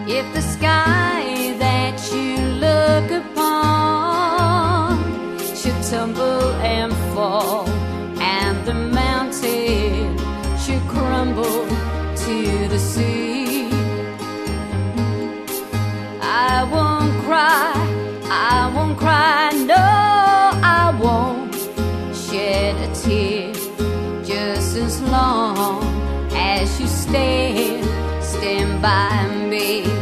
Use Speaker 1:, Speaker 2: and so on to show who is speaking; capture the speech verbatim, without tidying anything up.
Speaker 1: If the sky that you look upon should tumble and fall, and the mountain should crumble to the sea, I won't cry, I won't cry, no, I won't shed a tear, just as long as you stand, stand by me.